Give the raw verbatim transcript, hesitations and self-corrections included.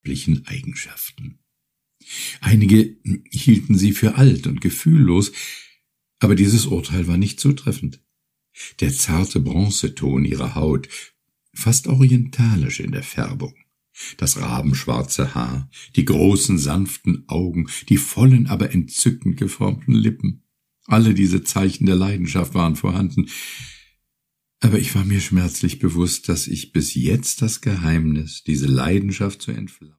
weiblichen Eigenschaften. Einige hielten sie für alt und gefühllos, aber dieses Urteil war nicht zutreffend. Der zarte Bronzeton ihrer Haut, fast orientalisch in der Färbung, das rabenschwarze Haar, die großen sanften Augen, die vollen, aber entzückend geformten Lippen, alle diese Zeichen der Leidenschaft waren vorhanden, aber ich war mir schmerzlich bewusst, dass ich bis jetzt das Geheimnis, diese Leidenschaft zu entflammen,